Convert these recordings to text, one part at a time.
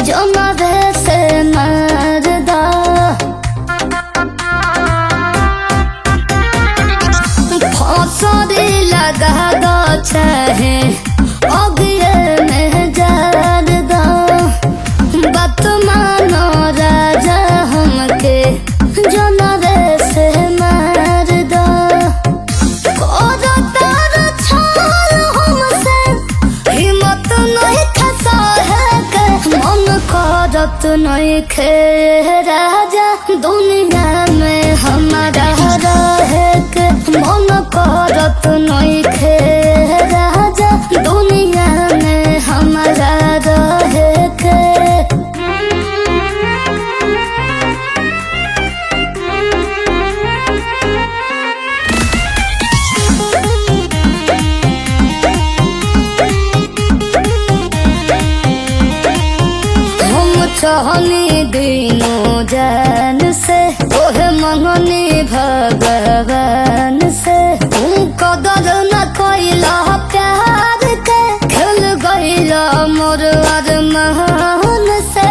जमावे से मरदा फांसी लगा दो चाहे अगिए में जार दो बात मानो राजा हमके जमावे से मार दो कोरा तार छाल हमसे हिम्मत नहीं खसा है के मन करत नहीं खे राजा दुनिया में हमारा रहे के मन करत नहीं खे राजा दुनिया में हमारा रहे के चाहनी दिनों जान से ओहे मंगनी भगवान से तुम कदर न कैला प्यार के खेल गईला मोर अरमान से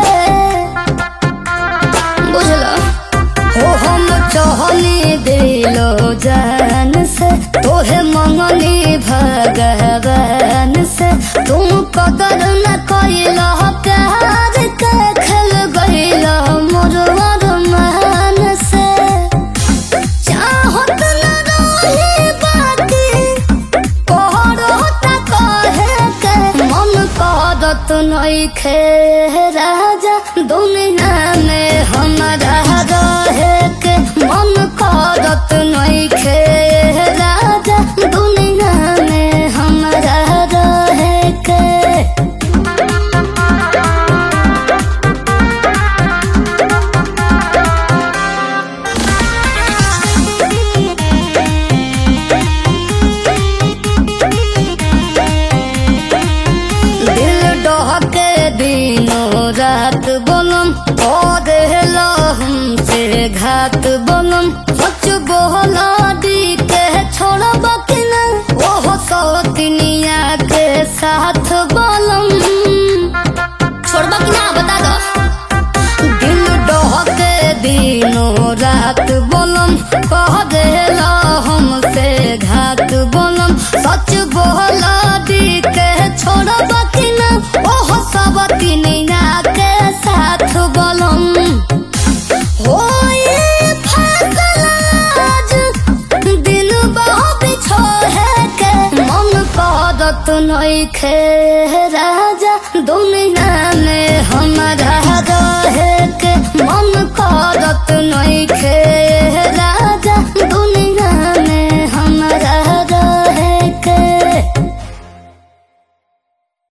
बुझला हो हम चाहनी दिलो जान से तोहे मंगनी भगवान से तुम कदर न कैला प्यार के खेल गईला मोर अरमान से चाहत न रही बाकी कहता कहे के मन करत नहीं खे राजा दुनिया में हमारा रहे के मन करत नहीं खे राजा दुनिया में हमारा रहे के दिनों रात बोलम और हमसे घात बोलम सच बोला दी के छोड़ब कि न ओहो सौतिनिया के साथ बोलम छोड़ब कि ना बता दो दिल डहके दिनों रात बोलम कह देला हमसे घात बोलम सच बोला दी के छोड़ब कि न ओहो सौतिनिया के साथ बोलम हो ये फैसला आज दिल बहुत बिछोहे के मन करत नहीं खे राजा दुनिया में हमारा रहे के मन करत नहीं खे